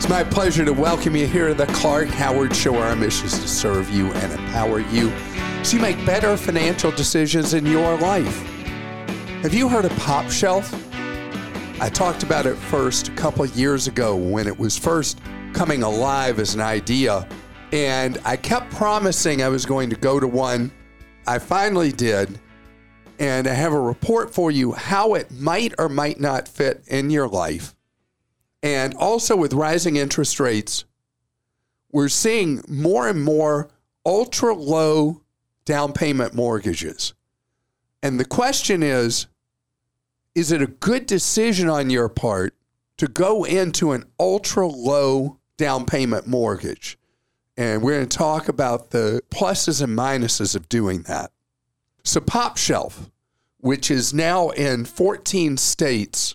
my pleasure to welcome you here to the Clark Howard Show. Our mission is to serve you and empower you so you make better financial decisions in your life. Have you heard of Pop Shelf? I talked about it first a couple of years ago when it was first coming alive as an idea, and I kept promising I was going to go to one. I finally did, and I have a report for you how it might or might not fit in your life. And also with rising interest rates, we're seeing more and more ultra low down payment mortgages. And the question is it a good decision on your part to go into an ultra low down payment mortgage? And we're going to talk about the pluses and minuses of doing that. So Pop Shelf, which is now in 14 states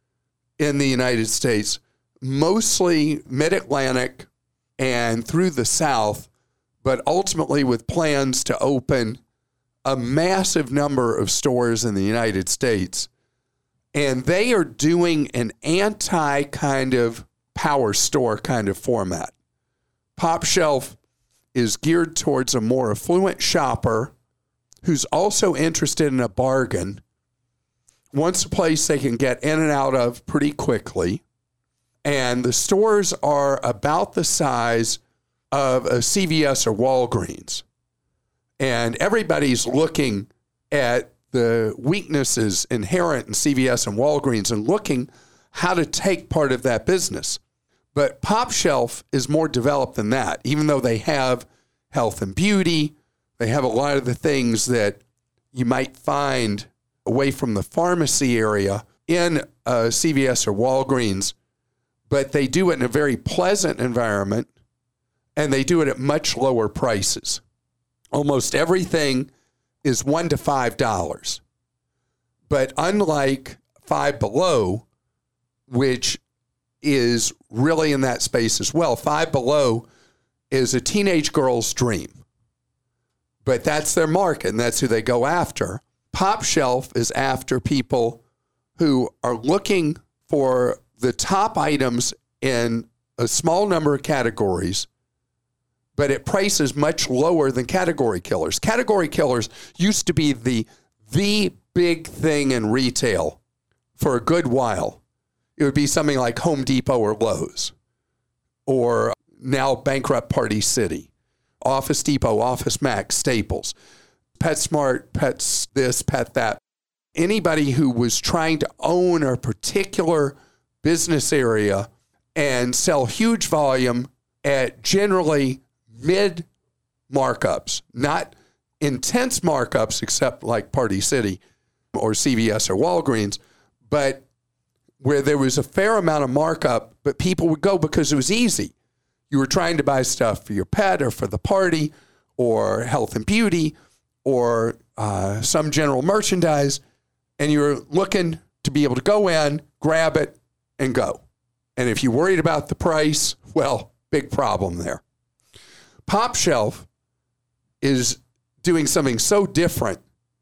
in the United States, mostly mid-Atlantic and through the South, but ultimately with plans to open a massive number of stores in the United States. And they are doing an anti kind of power store kind of format. Pop Shelf is geared towards a more affluent shopper who's also interested in a bargain, wants a place they can get in and out of pretty quickly. And the stores are about the size of a CVS or Walgreens. And everybody's looking at the weaknesses inherent in CVS and Walgreens and looking how to take part of that business. But Pop Shelf is more developed than that. Even though they have health and beauty, they have a lot of the things that you might find away from the pharmacy area in CVS or Walgreens. But they do it in a very pleasant environment, and they do it at much lower prices. Almost everything is $1 to $5. But unlike Five Below, which is really in that space as well, Five Below is a teenage girl's dream. But that's their market, and that's who they go after. Pop Shelf is after people who are looking for the top items in a small number of categories, but at prices much lower than category killers. Category killers used to be the big thing in retail for a good while. It would be something like Home Depot or Lowe's, or now bankrupt Party City, Office Depot, Office Max, Staples, PetSmart, Pets this, Pet that. Anybody who was trying to own a particular business area and sell huge volume at generally mid markups, not intense markups except like Party City or CVS or Walgreens, but where there was a fair amount of markup, but people would go because it was easy. You were trying to buy stuff for your pet or for the party or health and beauty or some general merchandise, and you were looking to be able to go in, grab it, and go. And if you're worried about the price, well, big problem there. Pop Shelf is doing something so different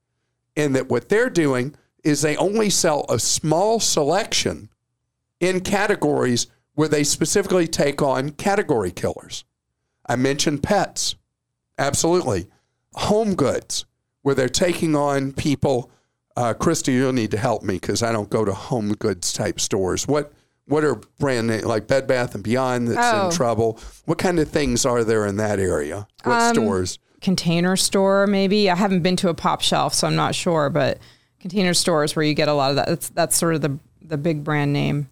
in that what they're doing is they only sell a small selection in categories where they specifically take on category killers. I mentioned pets. Absolutely. Home goods, where they're taking on people. Krista, you'll need to help me because I don't go to home goods type stores. What are brand name like Bed Bath & Beyond that's in trouble? What kind of things are there in that area? What stores? Container Store, maybe. I haven't been to a Pop Shelf, so I'm not sure, but Container Stores where you get a lot of that. That's sort of the big brand name.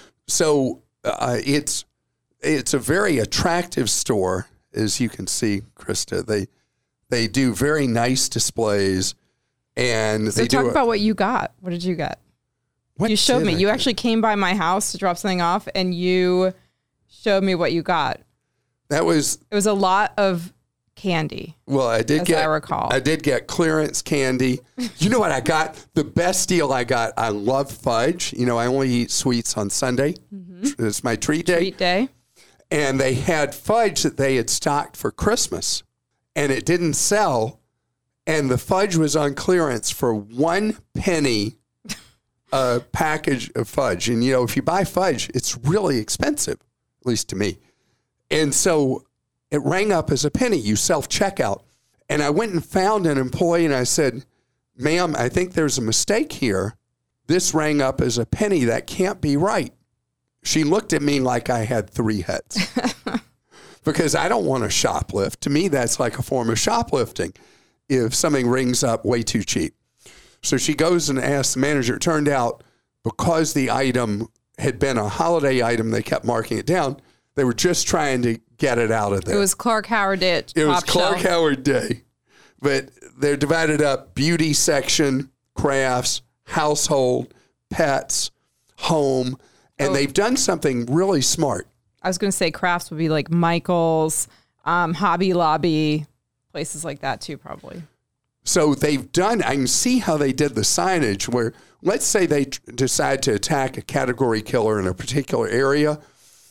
So it's a very attractive store, as you can see, Krista. They do very nice displays. And so talk about what you got. What did you get? You showed me. You actually came by my house to drop something off, and you showed me what you got. It was a lot of candy. Well, I recall. I did get clearance candy. You know what I got? The best deal I got. I love fudge. You know, I only eat sweets on Sunday. Mm-hmm. It's my treat day. Treat day. And they had fudge that they had stocked for Christmas, and it didn't sell. And the fudge was on clearance for 1 penny a package of fudge. And, you know, if you buy fudge, it's really expensive. at least to me. And so it rang up as a penny. You self-checkout. And I went and found an employee and I said, ma'am, I think there's a mistake here. This rang up as a penny. That can't be right. She looked at me like I had 3 heads because I don't want to shoplift. To me, that's like a form of shoplifting if something rings up way too cheap. So she goes and asks the manager. It turned out because the item had been a holiday item, they kept marking it down. They were just trying to get it out of there. It was Clark Howard Day. It was Clark Howard Day. But they're divided up: beauty section, crafts, household, pets, home. And they've done something really smart. I was going to say crafts would be like Michael's, Hobby Lobby, places like that too, probably. So they've done, I can see how they did the signage where, let's say they decide to attack a category killer in a particular area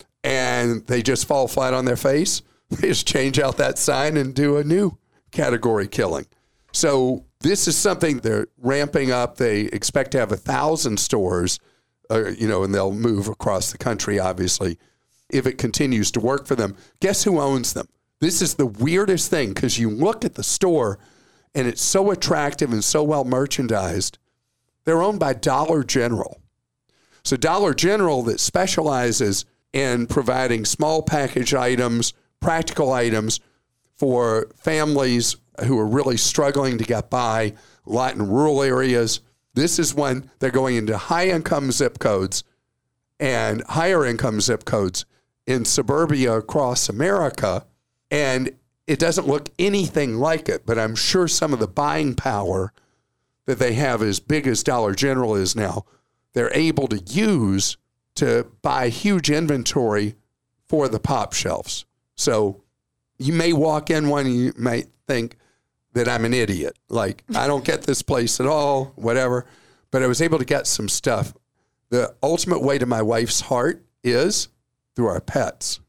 and they just fall flat on their face. They just change out that sign and do a new category killing. So this is something they're ramping up. They expect to have 1,000 stores, and they'll move across the country, obviously, if it continues to work for them. Guess who owns them? This is the weirdest thing because you look at the store and it's so attractive and so well merchandised. They're owned by Dollar General. So Dollar General that specializes in providing small package items, practical items for families who are really struggling to get by, a lot in rural areas. This is when they're going into high-income zip codes and higher-income zip codes in suburbia across America, and it doesn't look anything like it, but I'm sure some of the buying power that they have, as big as Dollar General is now, they're able to use to buy huge inventory for the pop shelves. So you may walk in one and you might think that I'm an idiot. Like, I don't get this place at all, whatever. But I was able to get some stuff. The ultimate way to my wife's heart is through our pets.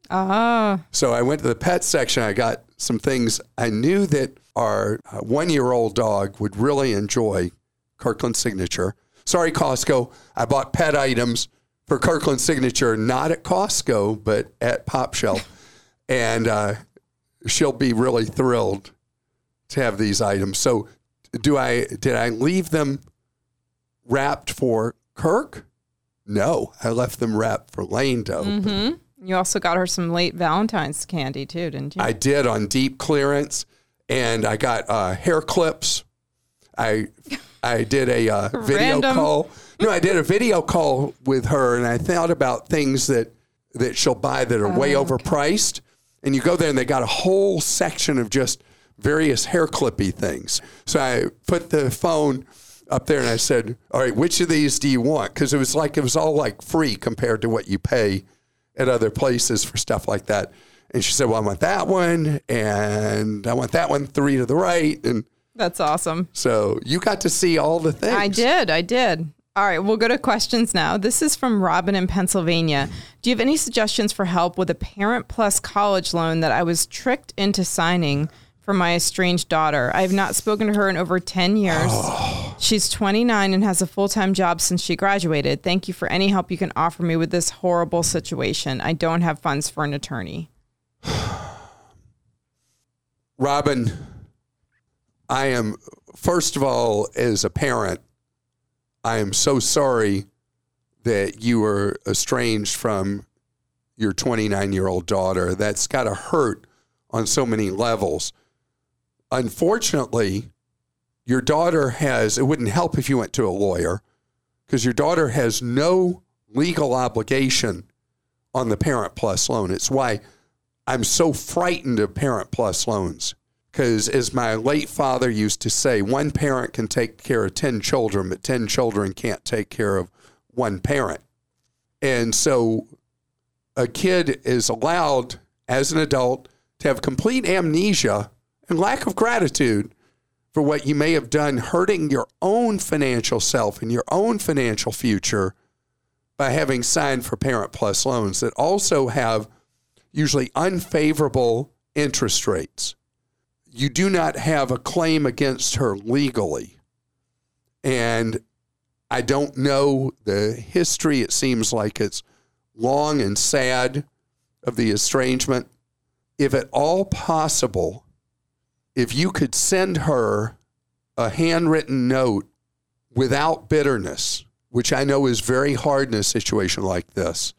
So I went to the pet section. I got some things I knew that our 1-year-old dog would really enjoy. Kirkland Signature. Sorry, Costco. I bought pet items for Kirkland Signature, not at Costco, but at Pop Shelf. And she'll be really thrilled to have these items. So did I leave them wrapped for Kirk? No, I left them wrapped for Lane to open. Mm-hmm. You also got her some late Valentine's candy too, didn't you? I did, on deep clearance, and I got hair clips. I did a video call. No, I did a video call with her, and I thought about things that she'll buy that are way overpriced. And you go there, and they got a whole section of just various hair clippy things. So I put the phone up there, and I said, all right, which of these do you want? Because it was all like free compared to what you pay at other places for stuff like that. And she said, well, I want that one, and I want that one 3 to the right. And that's awesome. So you got to see all the things. I did. All right, we'll go to questions now. This is from Robin in Pennsylvania. Do you have any suggestions for help with a Parent Plus college loan that I was tricked into signing for my estranged daughter? I have not spoken to her in over 10 years. She's 29 and has a full-time job since she graduated. Thank you for any help you can offer me with this horrible situation. I don't have funds for an attorney. Robin, I am, first of all, as a parent, I am so sorry that you were estranged from your 29-year-old daughter. That's got to hurt on so many levels. Unfortunately, your daughter it wouldn't help if you went to a lawyer, because your daughter has no legal obligation on the Parent Plus loan. It's why I'm so frightened of Parent Plus loans. Because as my late father used to say, one parent can take care of 10 children, but 10 children can't take care of one parent. And so a kid is allowed, as an adult, to have complete amnesia and lack of gratitude for what you may have done, hurting your own financial self and your own financial future by having signed for Parent Plus loans that also have usually unfavorable interest rates. You do not have a claim against her legally. And I don't know the history. It seems like it's long and sad of the estrangement, if at all possible, if you could send her a handwritten note without bitterness, which I know is very hard in a situation like this,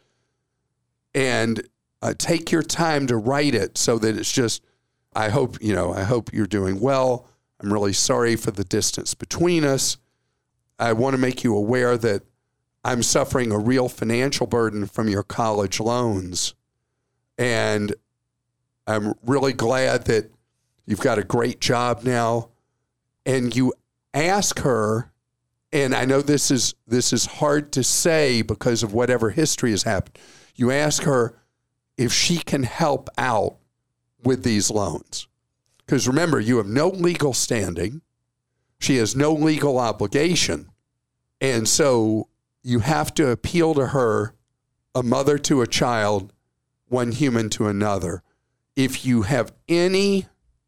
and take your time to write it so that it's just, I hope you're doing well. I'm really sorry for the distance between us. I want to make you aware that I'm suffering a real financial burden from your college loans. And I'm really glad that you've got a great job now. And you ask her, and I know this is hard to say because of whatever history has happened. You ask her if she can help out with these loans. Because remember, you have no legal standing. She has no legal obligation. And so you have to appeal to her, a mother to a child, one human to another. If you have anything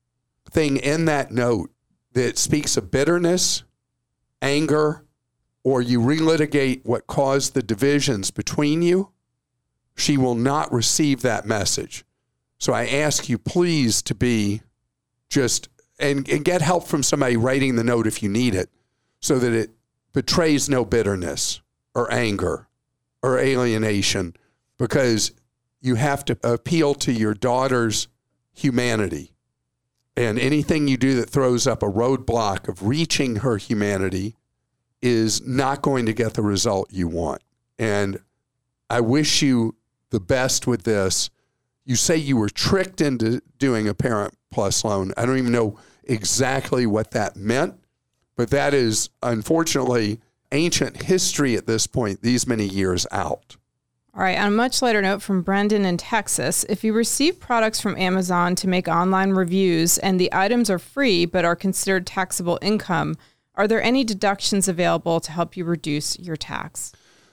in that note that speaks of bitterness, anger, or you relitigate what caused the divisions between you, she will not receive that message. So I ask you, please, to be just, and get help from somebody writing the note if you need it, so that it betrays no bitterness or anger or alienation, because you have to appeal to your daughter's humanity. And anything you do that throws up a roadblock of reaching her humanity is not going to get the result you want. And I wish you the best with this. You say you were tricked into doing a Parent Plus loan. I don't even know exactly what that meant, but that is unfortunately ancient history at this point, these many years out. All right, on a much lighter note from Brendan in Texas, if you receive products from Amazon to make online reviews and the items are free but are considered taxable income, are there any deductions available to help you reduce your tax?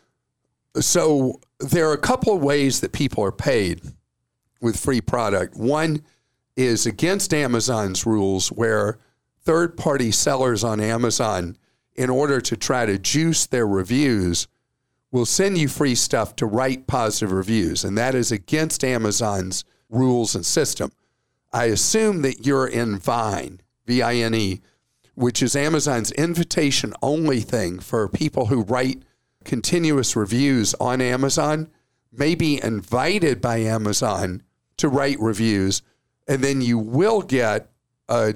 So there are a couple of ways that people are paid with free product. One is against Amazon's rules, where third-party sellers on Amazon, in order to try to juice their reviews, will send you free stuff to write positive reviews. And that is against Amazon's rules and system. I assume that you're in Vine, V-I-N-E, which is Amazon's invitation-only thing for people who write continuous reviews on Amazon, may be invited by Amazon to write reviews, and then you will get a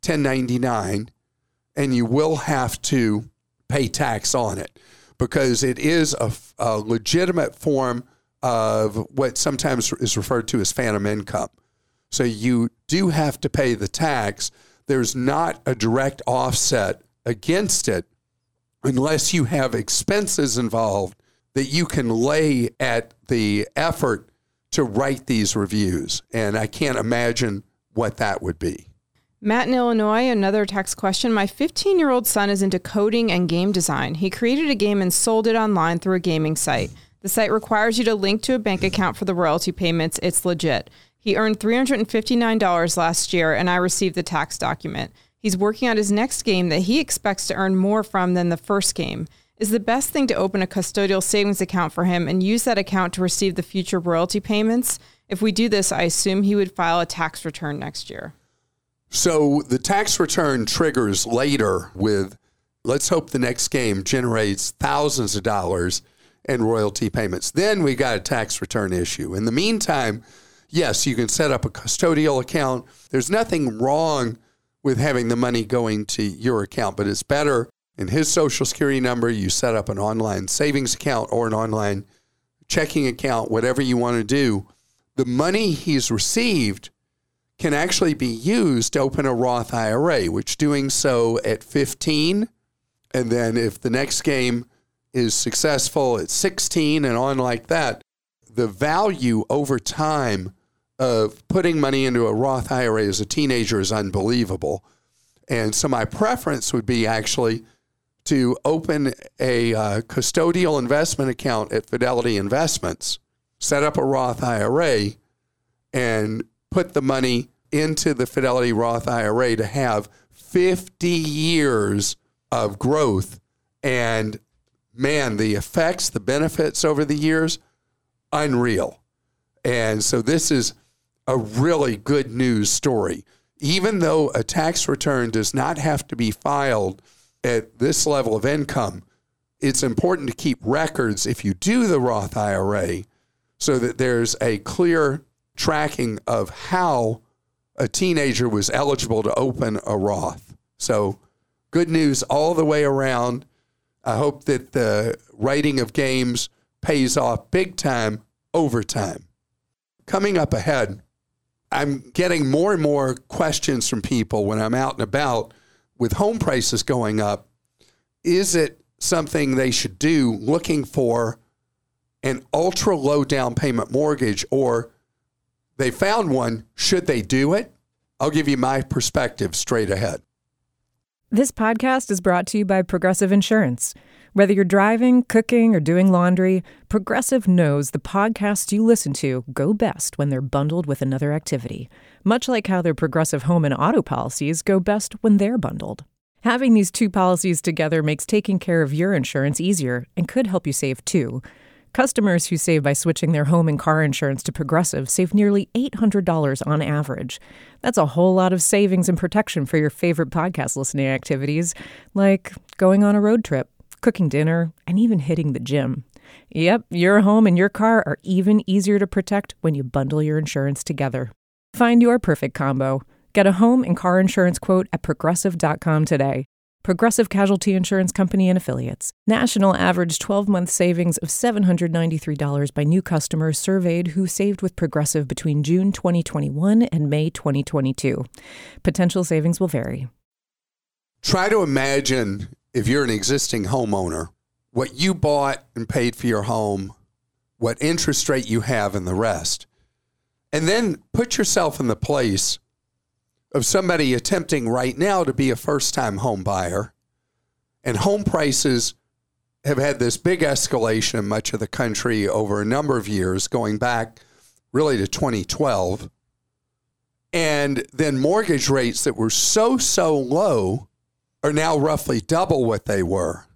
1099, and you will have to pay tax on it, because it is a legitimate form of what sometimes is referred to as phantom income. So you do have to pay the tax. There's not a direct offset against it unless you have expenses involved that you can lay at the effort to write these reviews. And I can't imagine what that would be. Matt in Illinois, another text question. My 15-year-old son is into coding and game design. He created a game and sold it online through a gaming site. The site requires you to link to a bank account for the royalty payments. It's legit. He earned $359 last year, and I received the tax document. He's working on his next game that he expects to earn more from than the first game. Is the best thing to open a custodial savings account for him and use that account to receive the future royalty payments? If we do this, I assume he would file a tax return next year. So the tax return triggers later with, let's hope the next game generates thousands of dollars in royalty payments. Then we got a tax return issue. In the meantime, yes, you can set up a custodial account. There's nothing wrong with having the money going to your account, but it's better in his Social Security number, you set up an online savings account or an online checking account, whatever you want to do. The money he's received can actually be used to open a Roth IRA, which doing so at 15, and then if the next game is successful at 16 and on like that, the value over time of putting money into a Roth IRA as a teenager is unbelievable. And so my preference would be actually to open a custodial investment account at Fidelity Investments, set up a Roth IRA, and put the money into the Fidelity Roth IRA to have 50 years of growth. And man, the effects, the benefits over the years, unreal. And so this is a really good news story. Even though a tax return does not have to be filed at this level of income, it's important to keep records if you do the Roth IRA so that there's a clear tracking of how a teenager was eligible to open a Roth. So good news all the way around. I hope that the writing of games pays off big time over time. Coming up ahead, I'm getting more and more questions from people when I'm out and about with home prices going up. Is it something they should do looking for an ultra low down payment mortgage, or they found one? Should they do it? I'll give you my perspective straight ahead. This podcast is brought to you by Progressive Insurance. Whether you're driving, cooking, or doing laundry, Progressive knows the podcasts you listen to go best when they're bundled with another activity, much like how their Progressive home and auto policies go best when they're bundled. Having these two policies together makes taking care of your insurance easier and could help you save too. Customers who save by switching their home and car insurance to Progressive save nearly $800 on average. That's a whole lot of savings and protection for your favorite podcast listening activities, like going on a road trip, cooking dinner, and even hitting the gym. Yep, your home and your car are even easier to protect when you bundle your insurance together. Find your perfect combo. Get a home and car insurance quote at Progressive.com today. Progressive Casualty Insurance Company and Affiliates. National average 12-month savings of $793 by new customers surveyed who saved with Progressive between June 2021 and May 2022. Potential savings will vary. Try to imagine, if you're an existing homeowner, what you bought and paid for your home, what interest rate you have, and the rest. And then put yourself in the place of somebody attempting right now to be a first-time home buyer. And home prices have had this big escalation in much of the country over a number of years, going back really to 2012. And then mortgage rates that were so low are now roughly double what they were.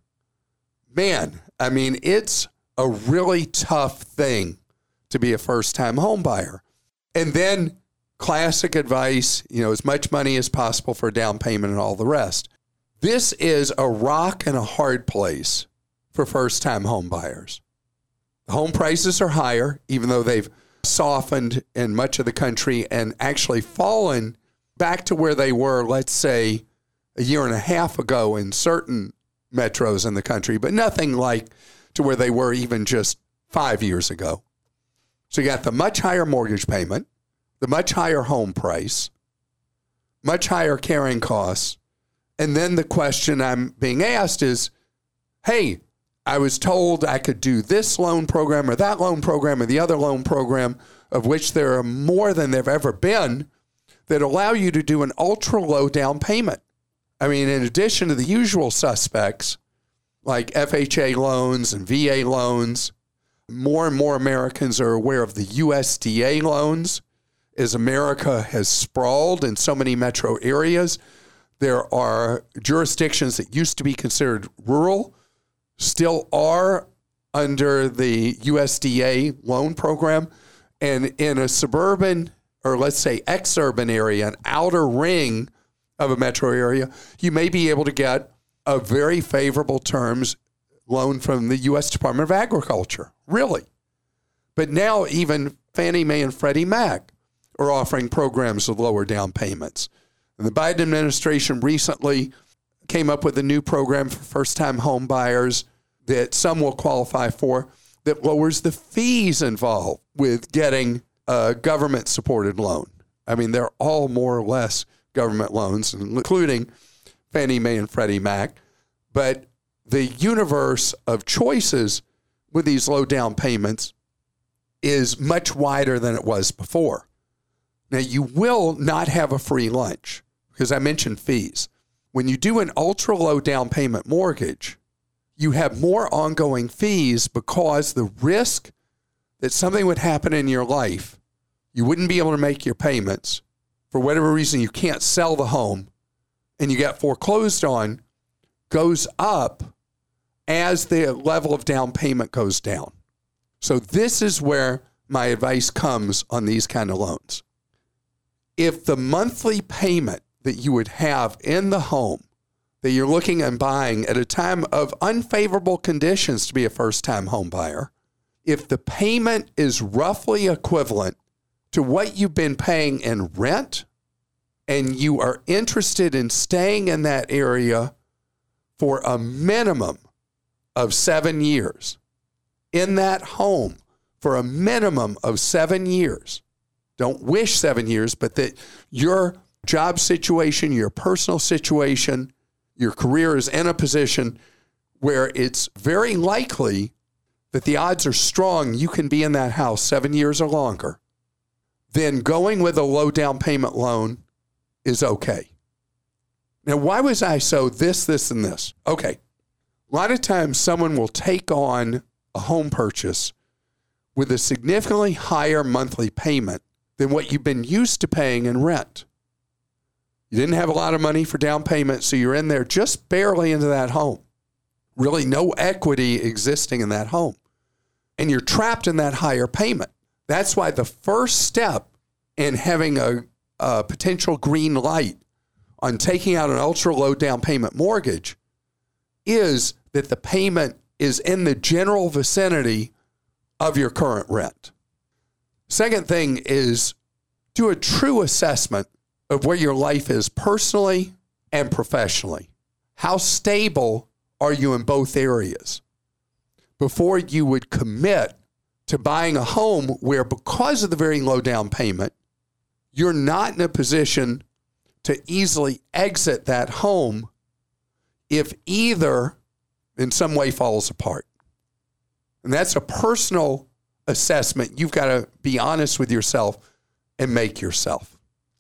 Man, I mean, it's a really tough thing to be a first-time home buyer. And then classic advice, as much money as possible for a down payment and all the rest. This is a rock and a hard place for first-time home buyers. The home prices are higher, even though they've softened in much of the country and actually fallen back to where they were, let's say, a year and a half ago in certain metros in the country, but nothing like to where they were even just 5 years ago. So you got the much higher mortgage payment, the much higher home price, much higher carrying costs. And then the question I'm being asked is, hey, I was told I could do this loan program or that loan program or the other loan program, of which there are more than there've ever been, that allow you to do an ultra low down payment. I mean, in addition to the usual suspects like FHA loans and VA loans, more and more Americans are aware of the USDA loans. As America has sprawled in so many metro areas, there are jurisdictions that used to be considered rural, still are under the USDA loan program. And in a suburban, or let's say exurban area, an outer ring of a metro area, you may be able to get a very favorable terms loan from the U.S. Department of Agriculture, really. But now even Fannie Mae and Freddie Mac are offering programs with lower down payments. And the Biden administration recently came up with a new program for first-time home buyers that some will qualify for that lowers the fees involved with getting a government-supported loan. I mean, they're all more or less government loans, including Fannie Mae and Freddie Mac. But the universe of choices with these low down payments is much wider than it was before. Now, you will not have a free lunch because I mentioned fees. When you do an ultra low down payment mortgage, you have more ongoing fees because the risk that something would happen in your life, you wouldn't be able to make your payments, for whatever reason you can't sell the home, and you get foreclosed on, goes up as the level of down payment goes down. So this is where my advice comes on these kind of loans. If the monthly payment that you would have in the home that you're looking and buying at a time of unfavorable conditions to be a first-time home buyer, if the payment is roughly equivalent to what you've been paying in rent, and you are interested in staying in that area for a minimum of 7 years, in that home for a minimum of 7 years, don't wish 7 years, but that your job situation, your personal situation, your career is in a position where it's very likely that the odds are strong you can be in that house 7 years or longer, then going with a low down payment loan is okay. Now, why was I so this, and this? Okay. A lot of times someone will take on a home purchase with a significantly higher monthly payment than what you've been used to paying in rent. You didn't have a lot of money for down payment, so you're in there just barely into that home. Really no equity existing in that home. And you're trapped in that higher payment. That's why the first step in having a potential green light on taking out an ultra low down payment mortgage is that the payment is in the general vicinity of your current rent. Second thing is do a true assessment of where your life is personally and professionally. How stable are you in both areas before you would commit to buying a home where, because of the very low down payment, you're not in a position to easily exit that home if either in some way falls apart. And that's a personal assessment you've got to be honest with yourself and make yourself.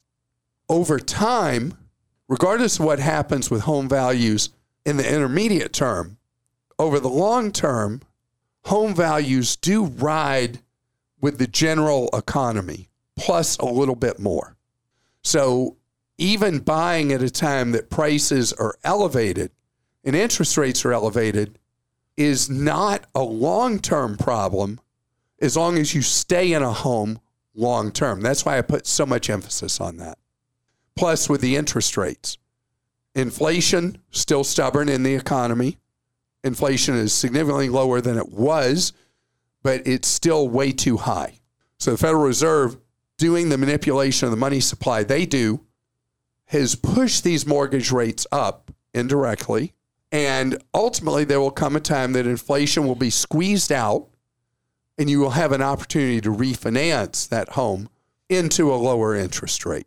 Over time, regardless of what happens with home values in the intermediate term, over the long term, home values do ride with the general economy, plus a little bit more. So even buying at a time that prices are elevated and interest rates are elevated is not a long-term problem as long as you stay in a home long-term. That's why I put so much emphasis on that. Plus, with the interest rates, inflation still stubborn in the economy. Inflation is significantly lower than it was, but it's still way too high. So the Federal Reserve, doing the manipulation of the money supply they do, has pushed these mortgage rates up indirectly. And ultimately, there will come a time that inflation will be squeezed out and you will have an opportunity to refinance that home into a lower interest rate.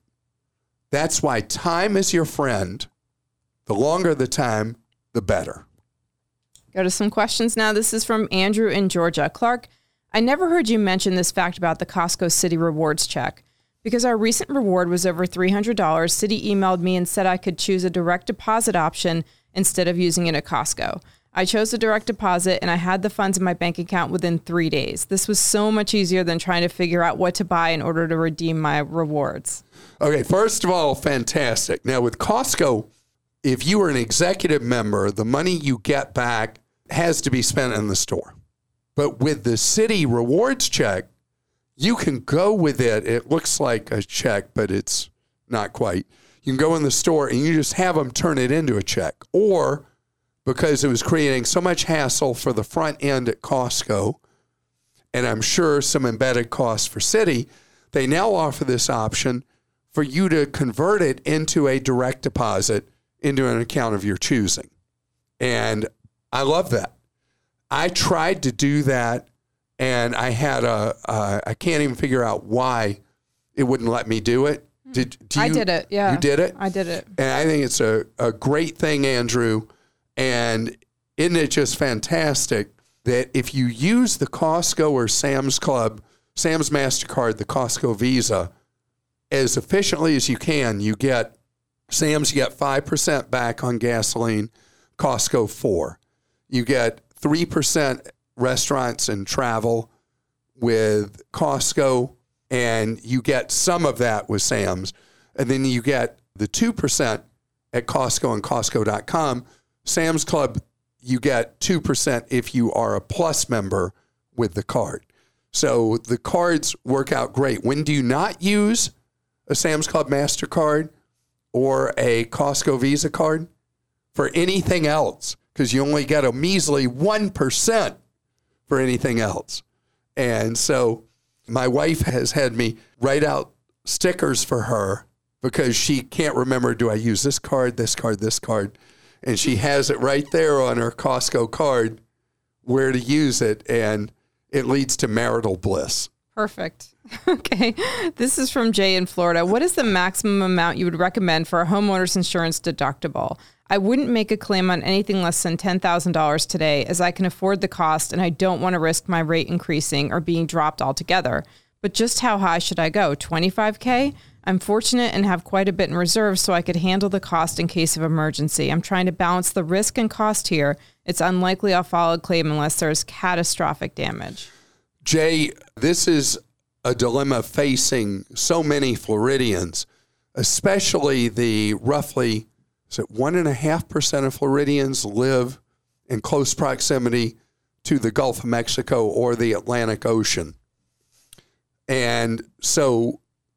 That's why time is your friend. The longer the time, the better. Go to some questions now. This is from Andrew in Georgia. Clark, I never heard you mention this fact about the Costco City Rewards check. Because our recent reward was over $300, Citi emailed me and said I could choose a direct deposit option instead of using it at Costco. I chose a direct deposit and I had the funds in my bank account within 3 days. This was so much easier than trying to figure out what to buy in order to redeem my rewards. Okay, first of all, fantastic. Now with Costco, if you are an executive member, the money you get back has to be spent in the store. But with the Citi Rewards check, you can go with it. It looks like a check, but it's not quite. You can go in the store and you just have them turn it into a check. Or because it was creating so much hassle for the front end at Costco, and I'm sure some embedded costs for Citi, they now offer this option for you to convert it into a direct deposit into an account of your choosing. And I love that. I tried to do that, and I had I can't even figure out why it wouldn't let me do it. I did it, yeah. You did it? I did it. And I think it's a great thing, Andrew. And isn't it just fantastic that if you use the Costco or Sam's Club, Sam's MasterCard, the Costco Visa, as efficiently as you can, you get Sam's, you get 5% back on gasoline, Costco 4%. You get 3% restaurants and travel with Costco, and you get some of that with Sam's. And then you get the 2% at Costco and Costco.com. Sam's Club, you get 2% if you are a Plus member with the card. So the cards work out great. When do you not use a Sam's Club MasterCard or a Costco Visa card? For anything else, because you only get a measly 1% for anything else. And so my wife has had me write out stickers for her because she can't remember, do I use this card, this card, this card? And she has it right there on her Costco card where to use it, and it leads to marital bliss. Perfect. Okay. This is from Jay in Florida. What is the maximum amount you would recommend for a homeowner's insurance deductible? I wouldn't make a claim on anything less than $10,000 today, as I can afford the cost and I don't want to risk my rate increasing or being dropped altogether. But just how high should I go? $25K? I'm fortunate and have quite a bit in reserve, so I could handle the cost in case of emergency. I'm trying to balance the risk and cost here. It's unlikely I'll file a claim unless there's catastrophic damage. Jay, this is a dilemma facing so many Floridians, especially the roughly 1.5% of Floridians live in close proximity to the Gulf of Mexico or the Atlantic Ocean. And so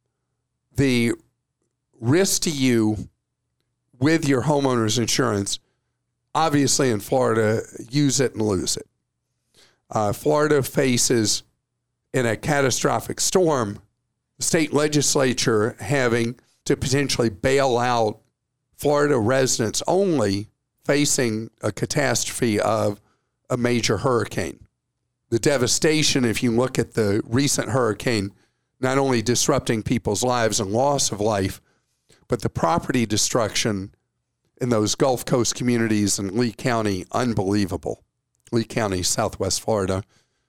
the risk to you with your homeowner's insurance, obviously in Florida, use it and lose it. Florida faces, in a catastrophic storm, the state legislature having to potentially bail out Florida residents only facing a catastrophe of a major hurricane. The devastation, if you look at the recent hurricane, not only disrupting people's lives and loss of life, but the property destruction in those Gulf Coast communities in Lee County, unbelievable. Lee County, Southwest Florida.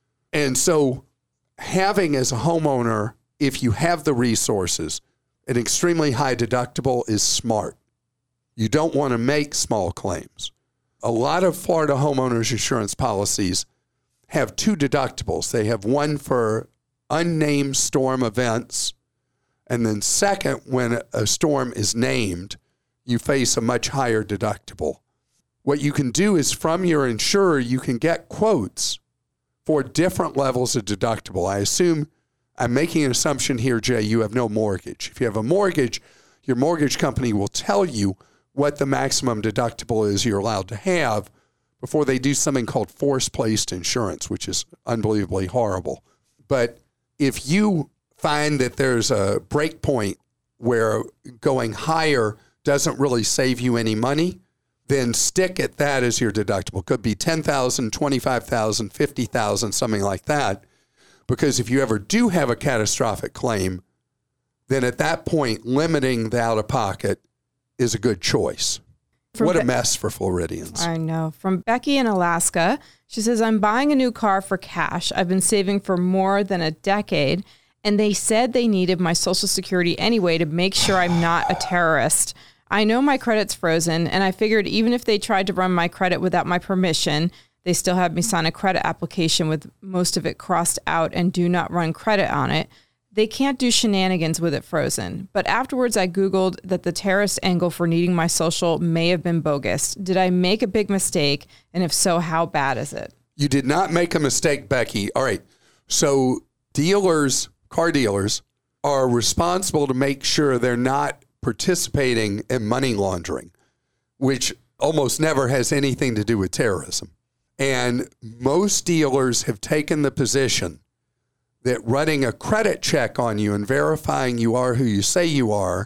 And so having as a homeowner, if you have the resources, an extremely high deductible is smart. You don't want to make small claims. A lot of Florida homeowners insurance policies have two deductibles. They have one for unnamed storm events, and then second, when a storm is named, you face a much higher deductible. What you can do is from your insurer, you can get quotes for different levels of deductible. I assume, I'm making an assumption here, Jay, you have no mortgage. If you have a mortgage, your mortgage company will tell you what the maximum deductible is you're allowed to have before they do something called force-placed insurance, which is unbelievably horrible. But if you find that there's a break point where going higher doesn't really save you any money, then stick at that as your deductible. Could be $10,000, $25,000, $50,000, something like that. Because if you ever do have a catastrophic claim, then at that point, limiting the out-of-pocket is a good choice. What a mess for Floridians. I know. From Becky in Alaska, she says, I'm buying a new car for cash. I've been saving for more than a decade, and they said they needed my Social Security anyway to make sure I'm not a terrorist. I know my credit's frozen, and I figured even if they tried to run my credit without my permission, they still have me sign a credit application with most of it crossed out and do not run credit on it. They can't do shenanigans with it frozen. But afterwards, I Googled that the terrorist angle for needing my social may have been bogus. Did I make a big mistake? And if so, how bad is it? You did not make a mistake, Becky. All right. So dealers, car dealers, are responsible to make sure they're not participating in money laundering, which almost never has anything to do with terrorism. And most dealers have taken the position that running a credit check on you and verifying you are who you say you are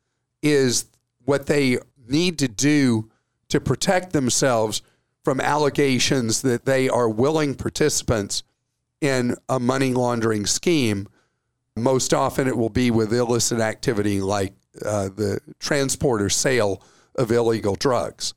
is what they need to do to protect themselves from allegations that they are willing participants in a money laundering scheme. Most often it will be with illicit activity like the transport or sale of illegal drugs.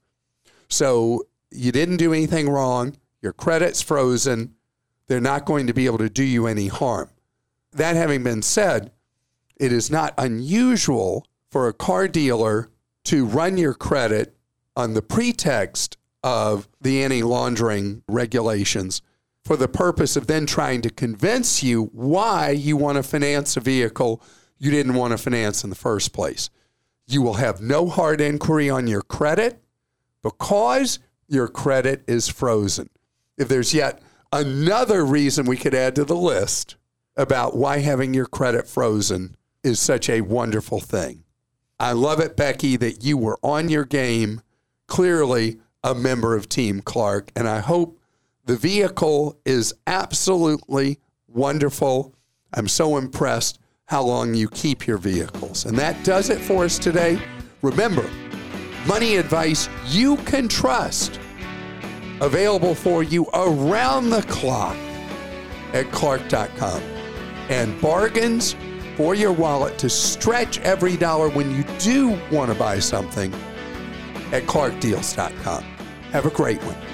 So you didn't do anything wrong. Your credit's frozen. They're not going to be able to do you any harm. That having been said, it is not unusual for a car dealer to run your credit on the pretext of the anti-laundering regulations for the purpose of then trying to convince you why you want to finance a vehicle you didn't want to finance in the first place. You will have no hard inquiry on your credit because your credit is frozen. If there's yet Another reason we could add to the list about why having your credit frozen is such a wonderful thing. I love it, Becky, that you were on your game, clearly a member of Team Clark, and I hope the vehicle is absolutely wonderful. I'm so impressed how long you keep your vehicles. And that does it for us today. Remember, money advice you can trust, available for you around the clock at Clark.com. And bargains for your wallet to stretch every dollar when you do want to buy something at ClarkDeals.com. Have a great one.